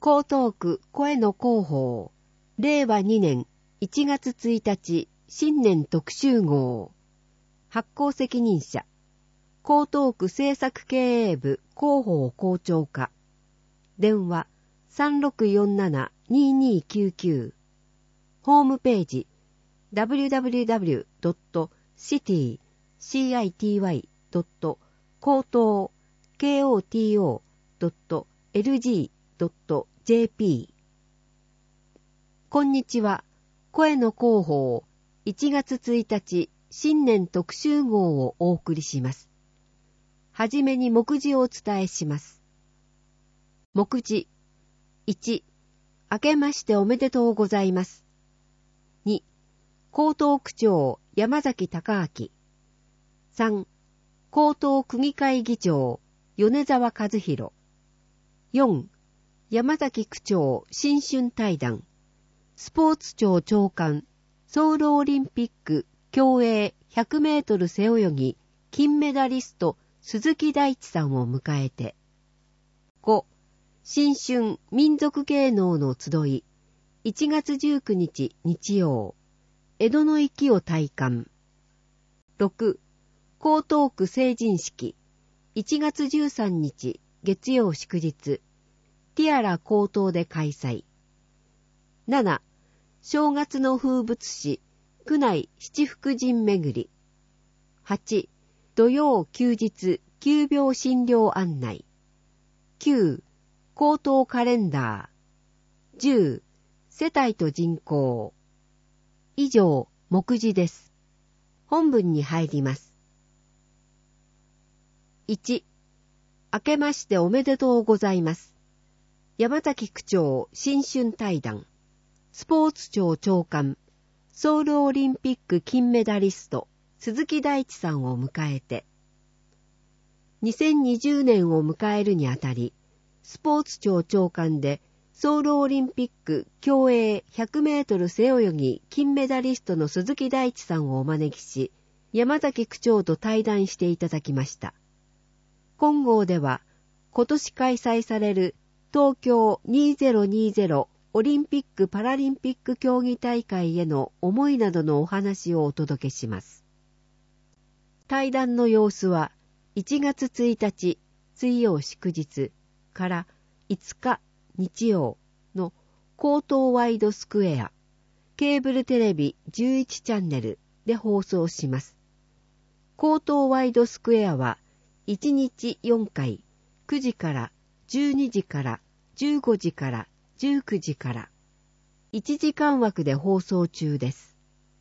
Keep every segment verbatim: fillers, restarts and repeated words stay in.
江東区声の広報、れいわにねんいちがつついたち新年特集号。発行責任者、江東区政策経営部広報校長課。電話 さんろくよんななにーにーきゅうきゅう。ホームページ ダブリュダブリュダブリュードットシティドットコートードットエルジードットジェーピー。こんにちは。声の広報いちがつついたち新年特集号をお送りします。はじめに目次をお伝えします。目次いち、明けましておめでとうございます。に、江東区長山崎隆明。さん、江東区議会議長米沢和弘。よん、山崎区長新春対談。スポーツ庁長官ソウルオリンピック競泳ひゃくメートル背泳ぎ金メダリスト鈴木大地さんを迎えて。ご、新春民族芸能の集いいちがつじゅうくにち日曜江戸の粋を体感。ろく、江東区成人式いちがつじゅうさんにち月曜祝日ティアラ江東で開催。なな、正月の風物詩区内七福神巡り。はち、土曜休日急病診療案内。きゅう、江東カレンダー。じゅう、世帯と人口。以上、目次です。本文に入ります。いち、明けましておめでとうございます。山崎区長新春対談。スポーツ庁長官、ソウルオリンピック金メダリスト、鈴木大地さんを迎えて。にせんにじゅうねんを迎えるにあたり、スポーツ庁長官で、ソウルオリンピック競泳ひゃくメートル背泳ぎ金メダリストの鈴木大地さんをお招きし、山崎区長と対談していただきました。本号では、今年開催される東京にせんにじゅうオリンピック・パラリンピック競技大会への思いなどのお話をお届けします。対談の様子はいちがつついたち水曜祝日からいつか日曜の江東ワイドスクエア、ケーブルテレビじゅういちチャンネルで放送します。江東ワイドスクエアはいちにちよんかい、くじからじゅうにじからじゅうごじからじゅうくじからいちじかん枠で放送中です。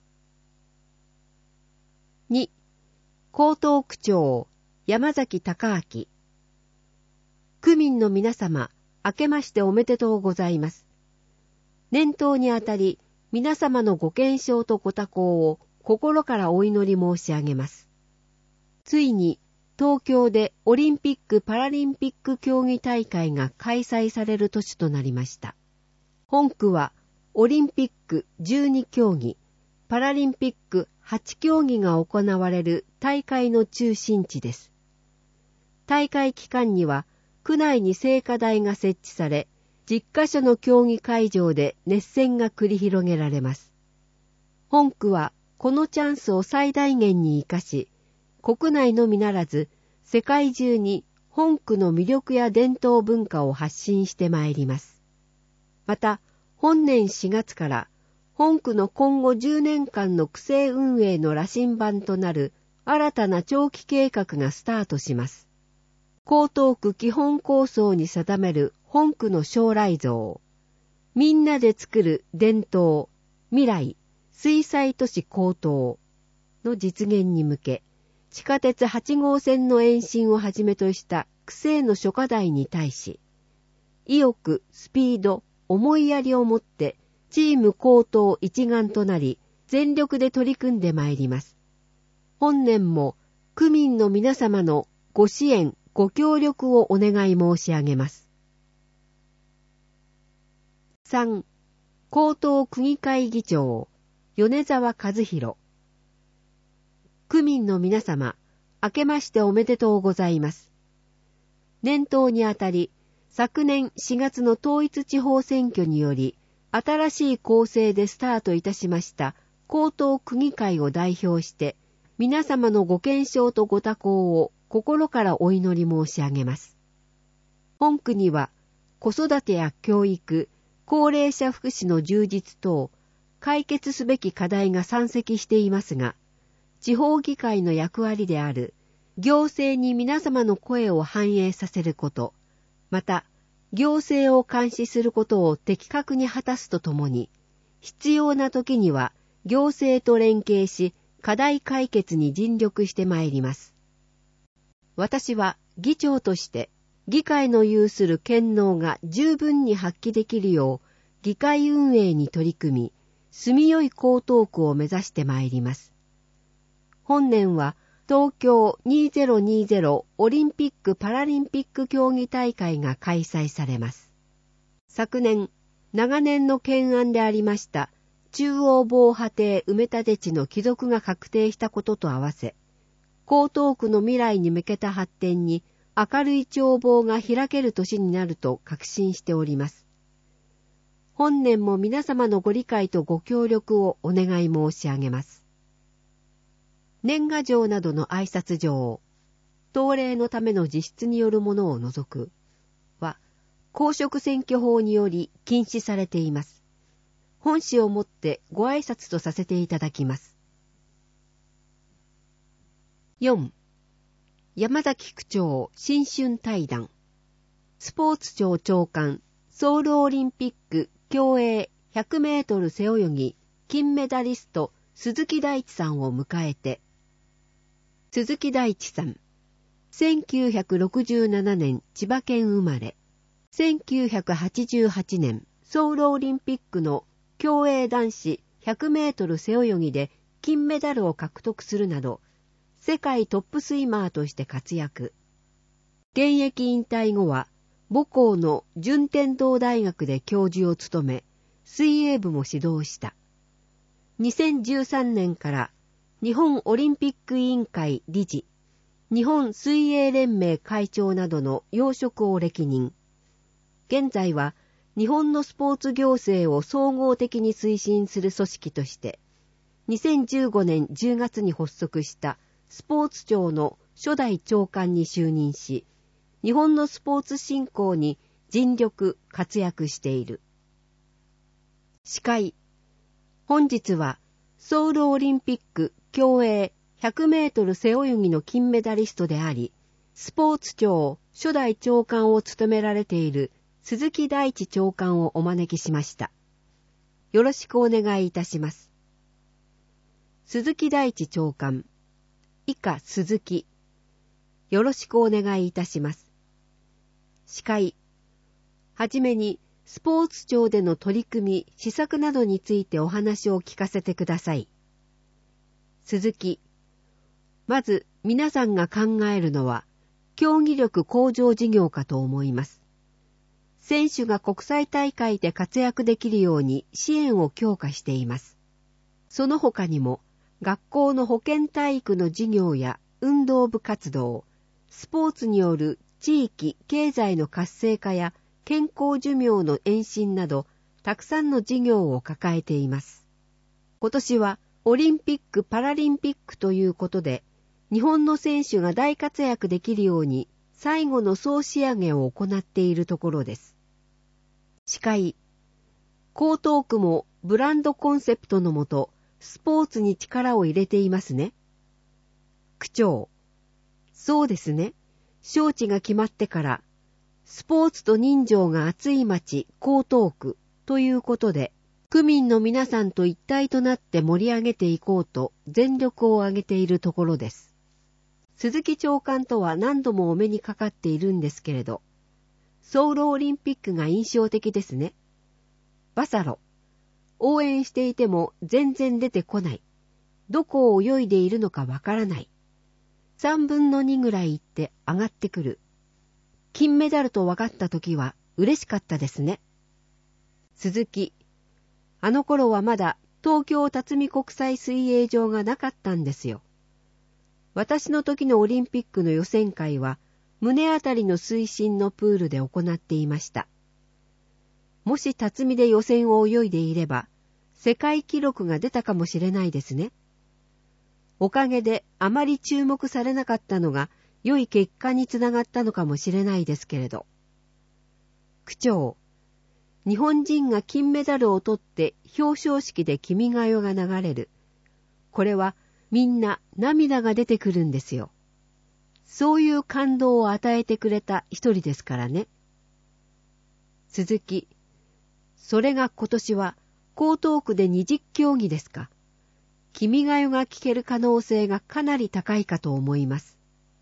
に、江東区長山崎隆明。区民の皆様、明けましておめでとうございます。年頭にあたり、皆様のご健勝とご多幸を心からお祈り申し上げます。ついに、東京でオリンピック・パラリンピック競技大会が開催される年となりました。本区はオリンピックじゅうにきょうぎ、パラリンピックはちきょうぎが行われる大会の中心地です。大会期間には区内に聖火台が設置され、じゅっかしょの競技会場で熱戦が繰り広げられます。本区はこのチャンスを最大限に生かし、国内のみならず世界中に本区の魅力や伝統文化を発信してまいります。また、本年しがつから本区の今後じゅうねんかんの区政運営の羅針盤となる新たな長期計画がスタートします。江東区基本構想に定める本区の将来像、みんなで作る伝統、未来、水災都市江東の実現に向け、地下鉄はちごうせんの延伸をはじめとした区政の諸課題に対し、意欲、スピード、思いやりをもってチーム江東一丸となり全力で取り組んでまいります。本年も区民の皆様のご支援、ご協力をお願い申し上げます。さん、江東区議会議長、米沢和弘。区民の皆様、明けましておめでとうございます。年頭にあたり、 昨年しがつの統一地方選挙により、新しい構成でスタートいたしました江東区議会を代表して、皆様のご健勝とご多幸を心からお祈り申し上げます。本区には、子育てや教育、高齢者福祉の充実等、解決すべき課題が山積していますが、地方議会の役割である、行政に皆様の声を反映させること、また、行政を監視することを的確に果たすとともに、必要な時には行政と連携し、課題解決に尽力してまいります。私は議長として、議会の有する権能が十分に発揮できるよう、議会運営に取り組み、住みよい江東区を目指してまいります。本年は、東京にせんにじゅうオリンピック・パラリンピック競技大会が開催されます。昨年、長年の懸案でありました中央防波堤埋め立て地の帰属が確定したことと合わせ、江東区の未来に向けた発展に明るい眺望が開ける年になると確信しております。本年も皆様のご理解とご協力をお願い申し上げます。年賀状などの挨拶状、当例のための実質によるものを除くは、公職選挙法により禁止されています。本紙をもってご挨拶とさせていただきます。よん. 山崎区長新春対談。スポーツ庁長官、ソウルオリンピック競泳ひゃくメートル背泳ぎ金メダリスト鈴木大地さんを迎えて、鈴木大地さん、せんきゅうひゃくろくじゅうななねん千葉県生まれ、せんきゅうひゃくはちじゅうはちねんソウルオリンピックの競泳男子ひゃくメートル背泳ぎで金メダルを獲得するなど、世界トップスイマーとして活躍。現役引退後は、母校の順天堂大学で教授を務め、水泳部も指導した。にせんじゅうさんねんから日本オリンピック委員会理事、日本水泳連盟会長などの要職を歴任。現在は日本のスポーツ行政を総合的に推進する組織として、にせんじゅうごねんじゅうがつに発足したスポーツ庁の初代長官に就任し、日本のスポーツ振興に尽力活躍している。司会。本日はソウルオリンピック競泳ひゃくメートル背泳ぎの金メダリストであり、スポーツ庁初代長官を務められている鈴木大地長官をお招きしました。よろしくお願いいたします。鈴木大地長官、以下鈴木、よろしくお願いいたします。司会、はじめにスポーツ庁での取り組み、施策などについてお話を聞かせてください。鈴木、まず皆さんが考えるのは、競技力向上事業かと思います。選手が国際大会で活躍できるように支援を強化しています。その他にも、学校の保健体育の授業や運動部活動、スポーツによる地域経済の活性化や健康寿命の延伸など、たくさんの事業を抱えています。今年はオリンピック・パラリンピックということで、日本の選手が大活躍できるように、最後の総仕上げを行っているところです。司会、江東区もブランドコンセプトのもと、スポーツに力を入れていますね。区長、そうですね。招致が決まってから、スポーツと人情が熱い町、江東区ということで、区民の皆さんと一体となって盛り上げていこうと全力を挙げているところです。鈴木長官とは何度もお目にかかっているんですけれど、ソウルオリンピックが印象的ですね。バサロ、応援していても全然出てこない。どこを泳いでいるのかわからない。三分の二ぐらい行って上がってくる。金メダルと分かった時は嬉しかったですね。鈴木、あの頃はまだ東京辰巳国際水泳場がなかったんですよ。私の時のオリンピックの予選会は胸あたりの水深のプールで行っていました。もし辰巳で予選を泳いでいれば、世界記録が出たかもしれないですね。おかげであまり注目されなかったのが良い結果につながったのかもしれないですけれど。区長、日本人が金メダルを取って表彰式で君が代が流れる。これはみんな涙が出てくるんですよ。そういう感動を与えてくれた一人ですからね。鈴木、それが今年は江東区でにじゅっ競技ですか。君が代が聞ける可能性がかなり高いかと思います。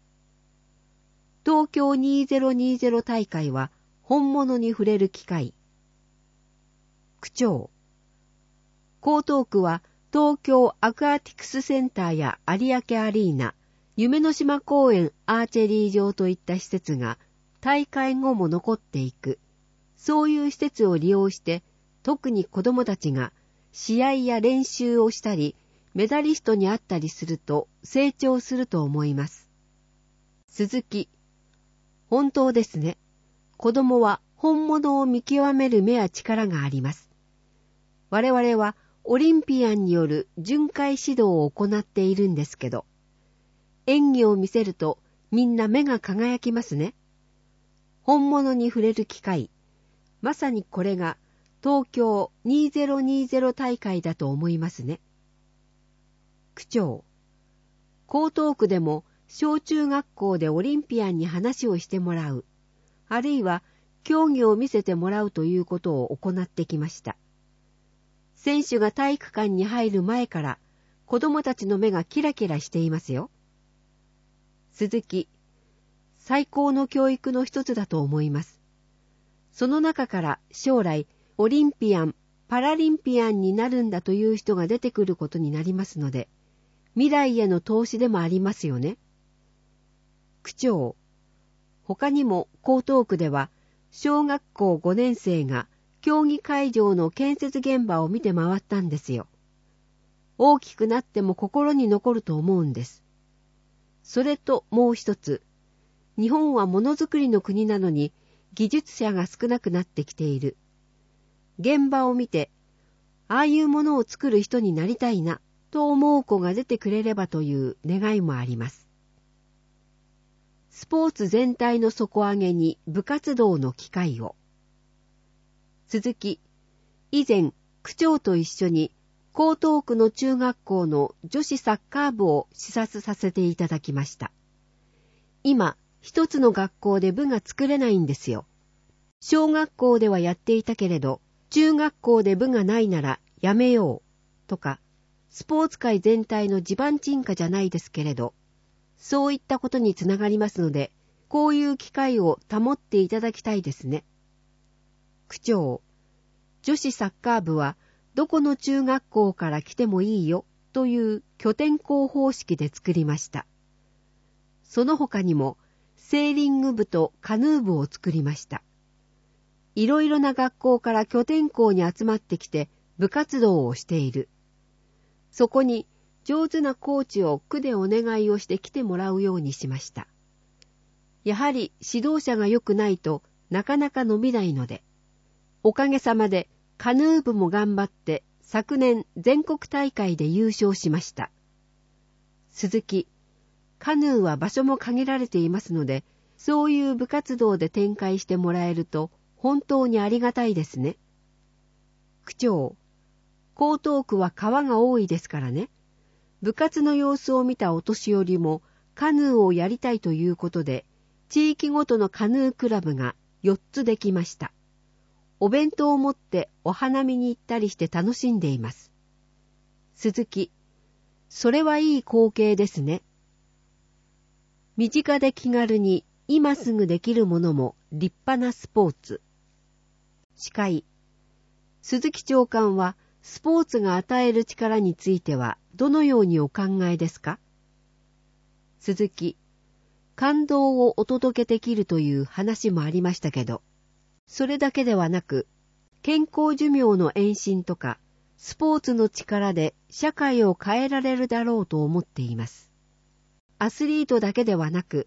東京にせんにじゅう大会は本物に触れる機会。区長、江東区は東京アクアティクスセンターや有明アリーナ、夢の島公園アーチェリー場といった施設が大会後も残っていく。そういう施設を利用して特に子どもたちが試合や練習をしたりメダリストに会ったりすると成長すると思います。鈴木、本当ですね。子供は本物を見極める目や力があります。我々はオリンピアンによる巡回指導を行っているんですけど、演技を見せるとみんな目が輝きますね。本物に触れる機会、まさにこれが東京にせんにじゅう大会だと思いますね。区長、江東区でも小中学校でオリンピアンに話をしてもらう、あるいは競技を見せてもらうということを行ってきました。選手が体育館に入る前から子供たちの目がキラキラしていますよ。鈴木、最高の教育の一つだと思います。その中から将来オリンピアン、パラリンピアンになるんだという人が出てくることになりますので、未来への投資でもありますよね。区長、他にも江東区では小学校ごねん生が競技会場の建設現場を見て回ったんですよ。大きくなっても心に残ると思うんです。それともう一つ、日本はものづくりの国なのに技術者が少なくなってきている。現場を見て、ああいうものを作る人になりたいなと思う子が出てくれればという願いもあります。スポーツ全体の底上げに部活動の機会を。鈴木、以前、区長と一緒に江東区の中学校の女子サッカー部を視察させていただきました。今、一つの学校で部が作れないんですよ。小学校ではやっていたけれど、中学校で部がないならやめようとか、スポーツ界全体の地盤沈下じゃないですけれど、そういったことにつながりますので、こういう機会を保っていただきたいですね。区長、女子サッカー部はどこの中学校から来てもいいよという拠点校方式で作りました。その他にもセーリング部とカヌー部を作りました。いろいろな学校から拠点校に集まってきて部活動をしている。そこに上手なコーチを区でお願いをして来てもらうようにしました。やはり指導者が良くないとなかなか伸びないので、おかげさまでカヌー部も頑張って昨年全国大会で優勝しました。鈴木、カヌーは場所も限られていますので、そういう部活動で展開してもらえると本当にありがたいですね。区長、江東区は川が多いですからね。部活の様子を見たお年寄りもカヌーをやりたいということで、地域ごとのカヌークラブがよっつできました。お弁当を持ってお花見に行ったりして楽しんでいます。鈴木、それはいい光景ですね。身近で気軽に今すぐできるものも立派なスポーツ。司会、鈴木長官はスポーツが与える力についてはどのようにお考えですか？鈴木、感動をお届けできるという話もありましたけど、それだけではなく、健康寿命の延伸とか、スポーツの力で社会を変えられるだろうと思っています。アスリートだけではなく、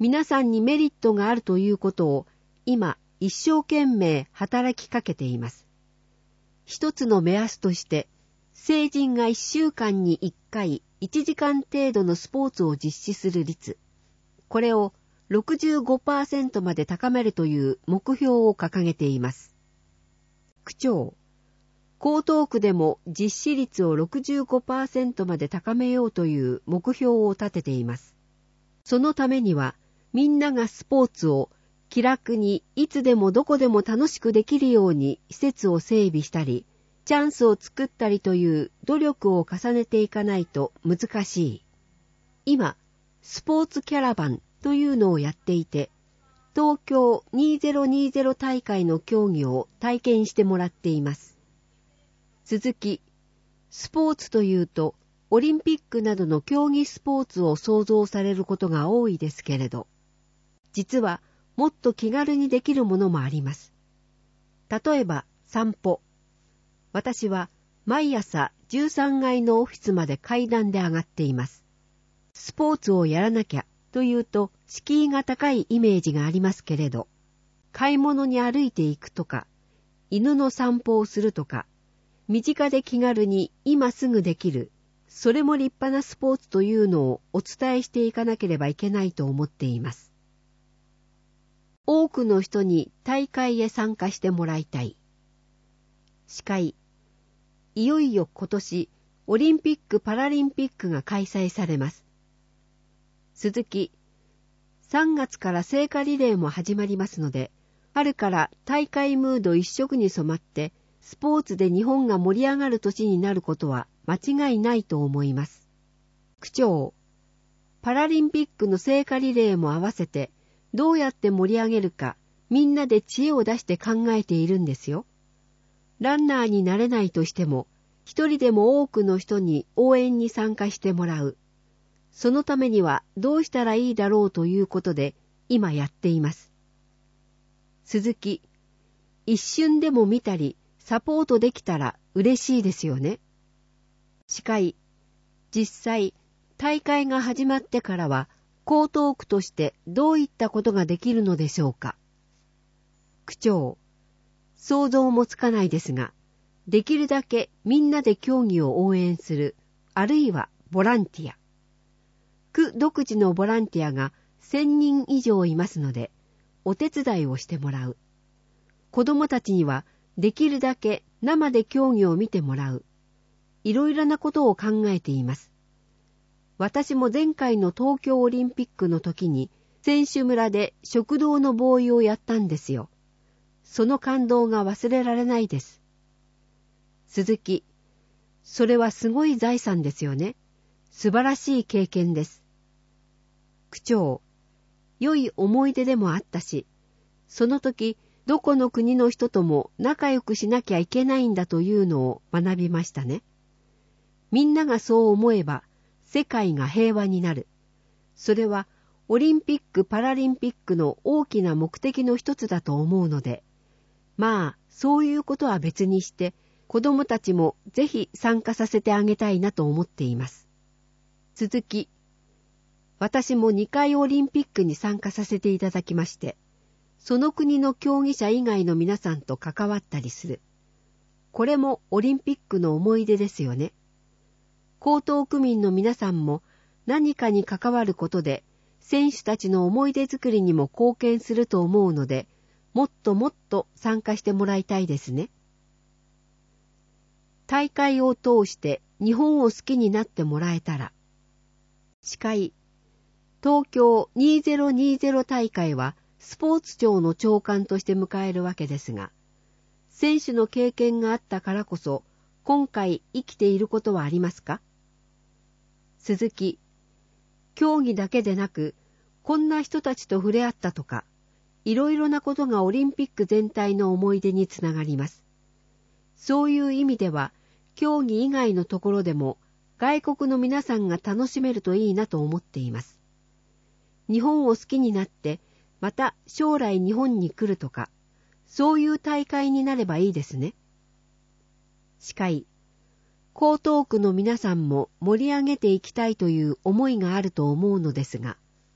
皆さんにメリットがあるということを今一生懸命働きかけています。一つの目安として、成人が一週間に一回一時間程度のスポーツを実施する率、これを ろくじゅうごパーセント まで高めるという目標を掲げています。区長、江東区でも実施率を ろくじゅうごパーセント まで高めようという目標を立てています。そのためには、みんながスポーツを気楽にいつでもどこでも楽しくできるように施設を整備したり、チャンスを作ったりという努力を重ねていかないと難しい。今、スポーツキャラバンというのをやっていて、東京にせんにじゅう大会の競技を体験してもらっています。続き、スポーツというと、オリンピックなどの競技スポーツを想像されることが多いですけれど、実はもっと気軽にできるものもあります。例えば散歩。私は毎朝じゅうさんがいのオフィスまで階段で上がっています。スポーツをやらなきゃというと敷居が高いイメージがありますけれど、買い物に歩いていくとか、犬の散歩をするとか、身近で気軽に今すぐできる、それも立派なスポーツというのをお伝えしていかなければいけないと思っています。多くの人に大会へ参加してもらいたい。司会、いよいよ今年、オリンピック・パラリンピックが開催されます。続き、さんがつから聖火リレーも始まりますので、春から大会ムード一色に染まって、スポーツで日本が盛り上がる年になることは間違いないと思います。区長、パラリンピックの聖火リレーも合わせて、どうやって盛り上げるか、みんなで知恵を出して考えているんですよ。ランナーになれないとしても、一人でも多くの人に応援に参加してもらう。そのためにはどうしたらいいだろうということで、今やっています。続き、一瞬でも見たり、サポートできたら嬉しいですよね。司会、実際、大会が始まってからは、江東区としてどういったことができるのでしょうか。区長、想像もつかないですが、できるだけみんなで競技を応援する、あるいはボランティア。区独自のボランティアがせんにん以上いますので、お手伝いをしてもらう。子供たちにはできるだけ生で競技を見てもらう。いろいろなことを考えています。私も前回の東京オリンピックの時に選手村で食堂のボーイをやったんですよ。その感動が忘れられないです。鈴木、それはすごい財産ですよね。素晴らしい経験です。区長、良い思い出でもあったし、その時どこの国の人とも仲良くしなきゃいけないんだというのを学びましたね。みんながそう思えば世界が平和になる。それはオリンピック・パラリンピックの大きな目的の一つだと思うので、まあそういうことは別にして子供たちもぜひ参加させてあげたいなと思っています。続き、私もにかいオリンピックに参加させていただきまして、その国の競技者以外の皆さんと関わったりする。これもオリンピックの思い出ですよね。江東区民の皆さんも何かに関わることで選手たちの思い出作りにも貢献すると思うので、もっともっと参加してもらいたいですね。大会を通して日本を好きになってもらえたら。司会、東京にせんにじゅう大会はスポーツ庁の長官として迎えるわけですが、選手の経験があったからこそ今回生きていることはありますか？鈴木、競技だけでなく、こんな人たちと触れ合ったとか、いろいろなことがオリンピック全体の思い出につながります。そういう意味では、競技以外のところでも、外国の皆さんが楽しめるといいなと思っています。日本を好きになって、また将来日本に来るとか、そういう大会になればいいですね。司会、江東区の皆さんも盛り上げていきたいという思いがあると思うのですが、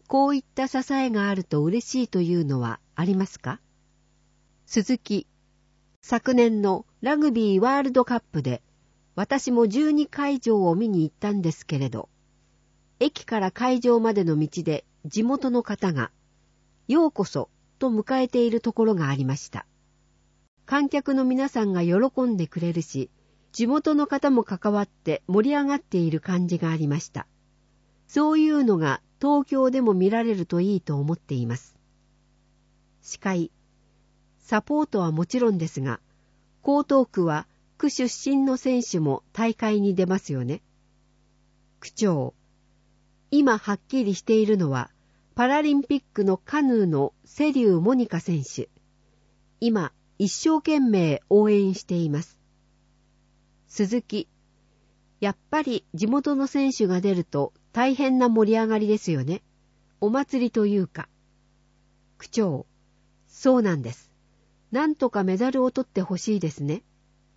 こういった支えがあると嬉しいというのはありますか？鈴木、昨年のラグビーワールドカップで私もじゅうにかいじょうを見に行ったんですけれど、駅から会場までの道で地元の方がようこそと迎えているところがありました。観客の皆さんが喜んでくれるし、地元の方も関わって盛り上がっている感じがありました。そういうのが東京でも見られるといいと思っています。司会、サポートはもちろんですが、江東区は区出身の選手も大会に出ますよね。区長、今はっきりしているのはパラリンピックのカヌーの瀬立モニカ選手。今一生懸命応援しています。鈴木、やっぱり地元の選手が出ると大変な盛り上がりですよね。お祭りというか。区長、そうなんです。なんとかメダルを取ってほしいですね。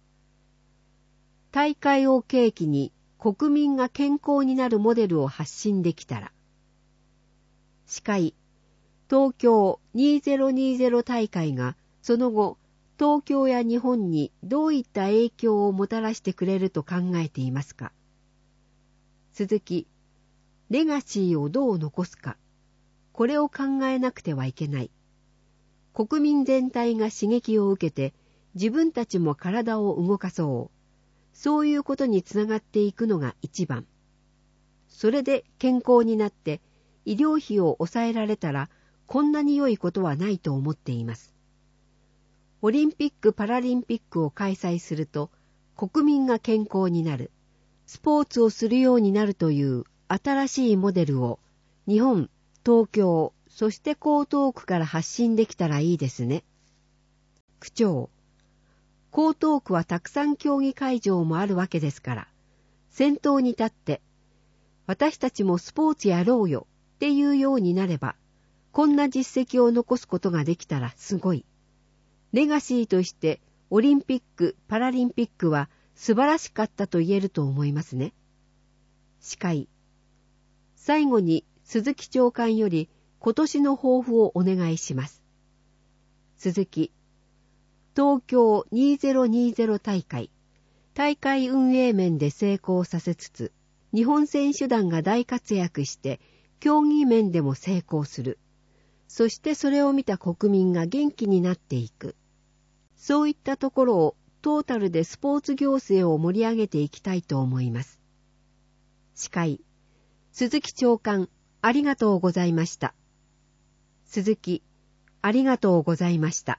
大会を契機に国民が健康になるモデルを発信できたら。司会、東京にせんにじゅう大会がその後、東京や日本にどういった影響をもたらしてくれると考えていますか？鈴木、レガシーをどう残すか。これを考えなくてはいけない。国民全体が刺激を受けて自分たちも体を動かそう。そういうことにつながっていくのが一番。それで健康になって医療費を抑えられたらこんなに良いことはないと思っています。オリンピック・パラリンピックを開催すると国民が健康になる、スポーツをするようになるという新しいモデルを日本、東京、そして江東区から発信できたらいいですね。区長、江東区はたくさん競技会場もあるわけですから、先頭に立って私たちもスポーツやろうよっていうようになれば、こんな実績を残すことができたらすごい。レガシーとしてオリンピック・パラリンピックは素晴らしかったと言えると思いますね。司会、最後に鈴木長官より今年の抱負をお願いします。鈴木、東京にせんにじゅう大会、大会運営面で成功させつつ、日本選手団が大活躍して競技面でも成功する。そしてそれを見た国民が元気になっていく。そういったところをトータルでスポーツ行政を盛り上げていきたいと思います。司会、鈴木長官、ありがとうございました。鈴木、ありがとうございました。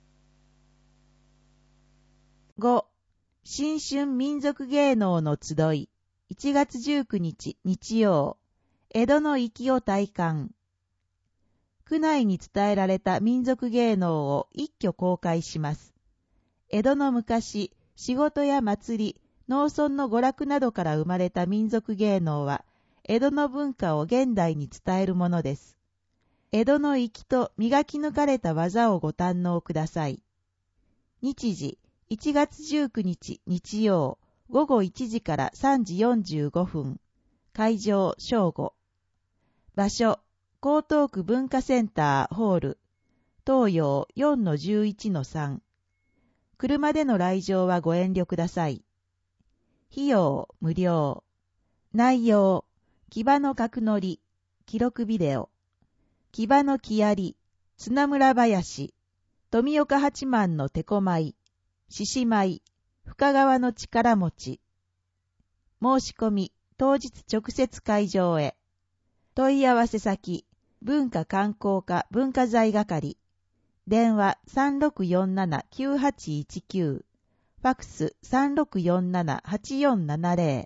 ご. 新春民族芸能の集い、いちがつじゅうくにち日曜、江戸の粋を体感。区内に伝えられた民族芸能を一挙公開します。江戸の昔、仕事や祭り、農村の娯楽などから生まれた民族芸能は、江戸の文化を現代に伝えるものです。江戸の粋と磨き抜かれた技をご堪能ください。日時、いちがつじゅうくにち日曜、ごごいちじからさんじよんじゅうごふん。会場、正午。場所、江東区文化センターホール、東洋 よんのじゅういちのさん。車での来場はご遠慮ください。費用、無料。内容、騎馬の角乗り、記録ビデオ。騎馬の木槍、綱村林、富岡八幡の手こ舞、獅子舞、深川の力持ち。申し込み、当日直接会場へ。問い合わせ先、文化観光課文化財係。電話 さんろくよんななきゅうはちいちきゅう。ファックス さんろくよんななはちよんななゼ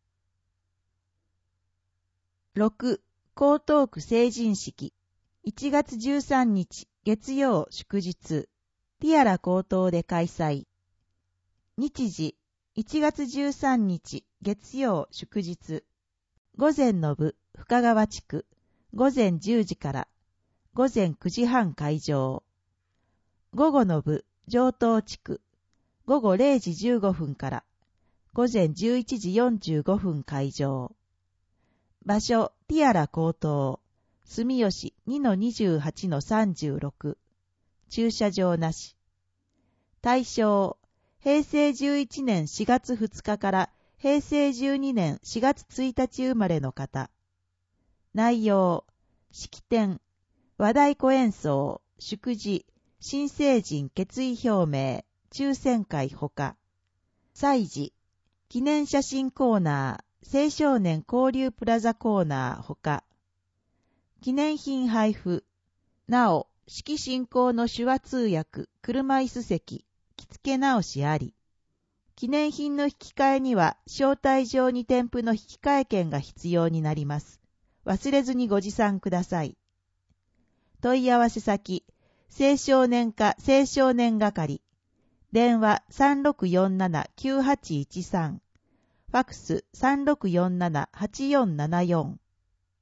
ロ。ろく. 江東区成人式。いちがつじゅうさんにち月曜祝日。ティアラ江東で開催。日時、いちがつじゅうさんにち月曜祝日。午前の部、深川地区。午前じゅうじから。午前くじはん開場。午後の部、上東地区。午後れいじじゅうごふんから。午前じゅういちじよんじゅうごふん開場。場所、ティアラ江東。 住吉 にのにじゅうはちのさんじゅうろく、駐車場なし。対象、平成じゅういちねんしがつふつかから平成じゅうにねんしがつついたち生まれの方。内容、式典、和太鼓演奏、祝辞、新成人決意表明、抽選会ほか。祭事、記念写真コーナー、青少年交流プラザコーナーほか。記念品配布、なお、式進行の手話通訳、車椅子席、着付け直しあり。記念品の引き換えには、招待状に添付の引き換え券が必要になります。忘れずにご持参ください。問い合わせ先、青少年課青少年係。電話 さんろくよんななきゅうはちいちさん。ファクス さんろくよんななはちよんななよん。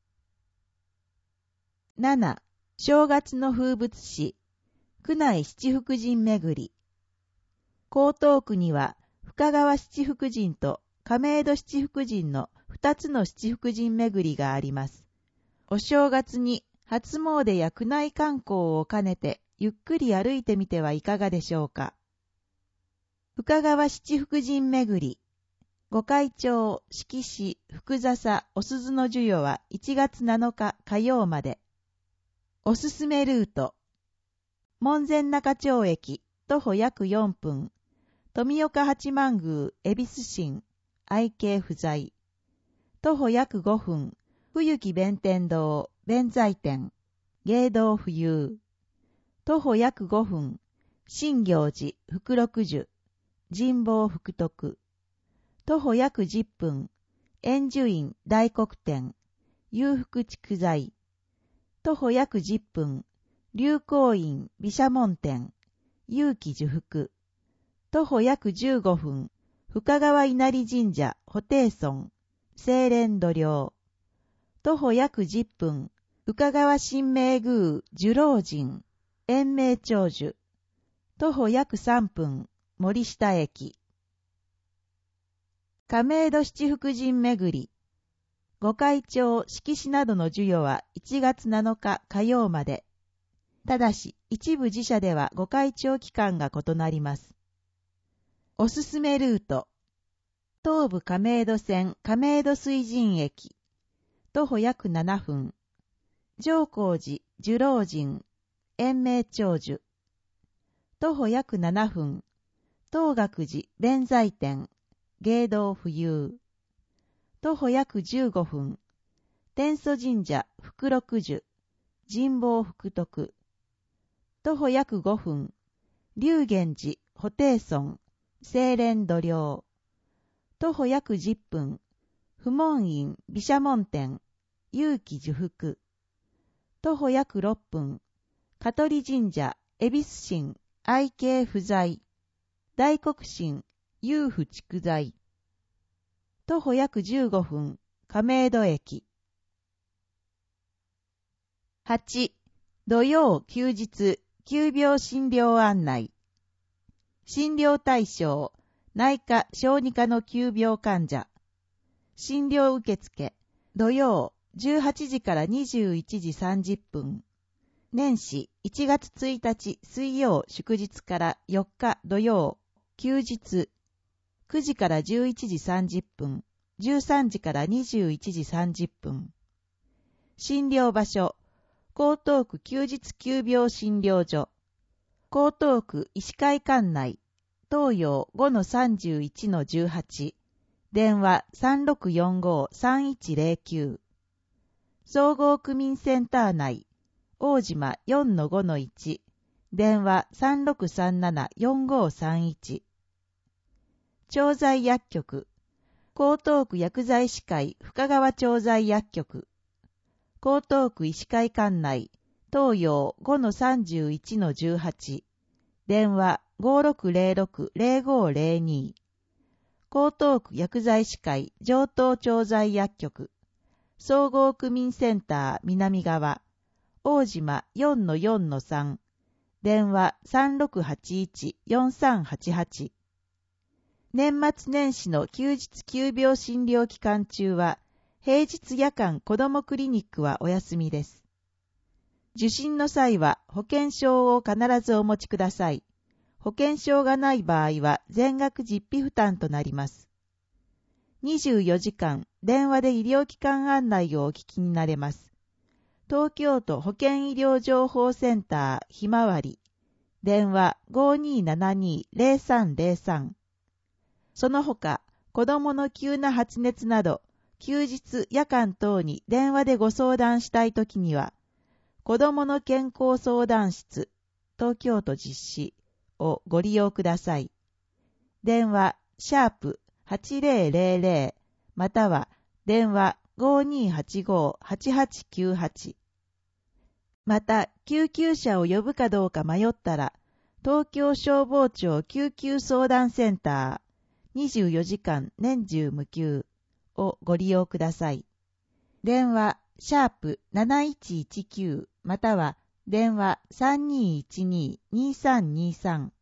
なな. 正月の風物詩、宮内七福神巡り。江東区には、深川七福神と亀戸七福神の二つの七福神巡りがあります。お正月に初詣や宮内観光を兼ねて、ゆっくり歩いてみてはいかがでしょうか。深川七福神巡り。御開帳、式子、福笹、お鈴の授与はいちがつなのか火曜まで。おすすめルート。門前仲町駅、徒歩約よんぷん。富岡八幡宮、恵比寿神、愛敬不在。徒歩約ごふん。冬木弁天堂、弁財天、芸道浮遊。徒歩約ごふん。新行寺、福六樹、神保福徳。徒歩約じゅっぷん。円寿院、大黒天、裕福蓄財。徒歩約じゅっぷん。龍光院、毘沙門天、勇気寿福。徒歩約じゅうごふん。深川稲荷神社、布袋尊、清廉度量。徒歩約じゅっぷん。深川神明宮、寿老神、延命長寿。徒歩約さんぷん。森下駅。亀戸七福神巡り。御開帳、式子などの授与はいちがつなのか火曜まで。ただし、一部自社では御開帳期間が異なります。おすすめルート。東武亀戸線亀戸水神駅。徒歩約ななふん。上光寺、寿老神、延命長寿。徒歩約ななふん。東岳寺、弁財天、芸道浮遊。徒歩約じゅうごふん。天祖神社、福六樹、神保福徳。徒歩約ごふん。龍源寺、布袋尊、清廉度量。徒歩約じゅっぷん。不門院、毘沙門天、勇気寿福。徒歩約ろっぷん。香取神社、恵比寿神、愛敬不在。大黒神、裕福蓄財。徒歩約じゅうごふん。亀戸駅。はち. 土曜休日、急病診療案内。診療対象、内科・小児科の急病患者。診療受付、土曜じゅうはちじからにじゅういちじさんじゅっぷん。年始いちがつついたち水曜祝日からよっか土曜、休日。くじからじゅういちじさんじゅっぷん、じゅうさんじからにじゅういちじさんじゅっぷん。診療場所、江東区休日急病診療所。江東区医師会館内、東洋 ごのさんじゅういちのじゅうはち。電話 さんろくよんごさんいちゼロきゅう。総合区民センター内、大島 よんのごのいち。電話 さんろくさんななよんごさんいち。調剤薬局、江東区薬剤師会深川調剤薬局。江東区医師会館内、東洋 ごのさんじゅういちのじゅうはち。電話 ごろくゼロろくゼロごゼロに。江東区薬剤師会上東調剤薬局。総合区民センター南側、大島 よんのよんのさん。電話 さんろくはちいちよんさんはちはち。年末年始の休日急病診療期間中は、平日夜間子どもクリニックはお休みです。 受診の際は保険証を必ずお持ちください。保険証がない場合は全額実費負担となります。にじゅうよじかん電話で医療機関案内をお聞きになれます。東京都保健医療情報センターひまわり。電話 ごーにーななにーゼロさんゼロさん。その他、子供の急な発熱など、休日夜間等に電話でご相談したいときには、子どもの健康相談室、東京都実施をご利用ください。電話、シャープはちぜろぜろぜろ、または電話 ごーにーはちごーはちはちきゅうはち。また、救急車を呼ぶかどうか迷ったら、東京消防庁救急相談センター、にじゅうよじかん年中無休をご利用ください。電話、シャープなないちいちきゅうまたは電話 さんにーいちにーにーさんにーさん。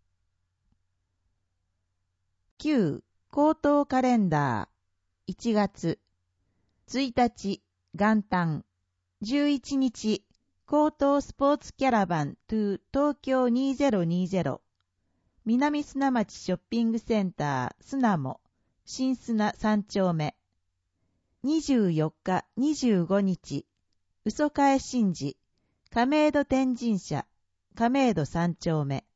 きゅう. 口頭カレンダーいちがつついたち元旦じゅういちにち口頭スポーツキャラバン to 東京にせんにじゅう南砂町ショッピングセンタースナモ新砂さん丁目にじゅうよっか、にじゅうごにち、嘘替神事、亀戸天神社、亀戸三丁目。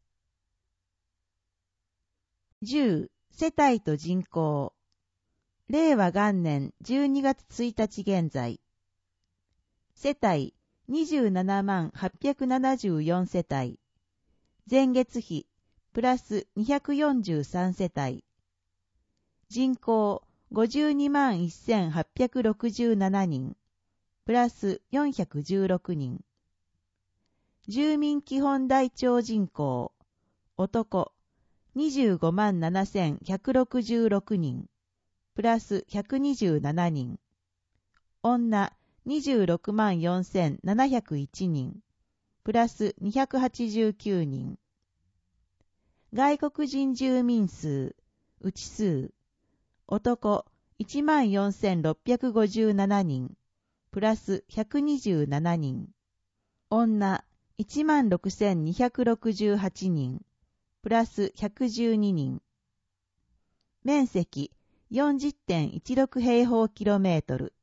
じゅう、世帯と人口。令和元年じゅうにがつついたち現在。世帯にじゅうななまんはっぴゃくななじゅうよん世帯。前月比、プラスにひゃくよんじゅうさん世帯。人口、ごじゅうにまんせんはっぴゃくろくじゅうななにん、プラスよんひゃくじゅうろくにん。住民基本台帳人口、男、にじゅうごまんななせんひゃくろくじゅうろくにん、プラスひゃくにじゅうななにん。女、にじゅうろくまんよんせんななひゃくいちにん、プラスにひゃくはちじゅうきゅうにん。外国人住民数、うち数、男、いちまんよんせんろっぴゃくごじゅうななにん、プラスひゃくにじゅうななにん。女、いちまんろくせんにひゃくろくじゅうはちにん、プラスひゃくじゅうににん。面積 よんじゅってんいちろく 平方キロメートル。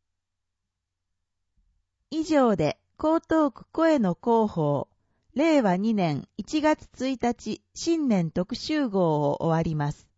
以上で、江東区声の広報、れいわにねんいちがつついたち新年特集号を終わります。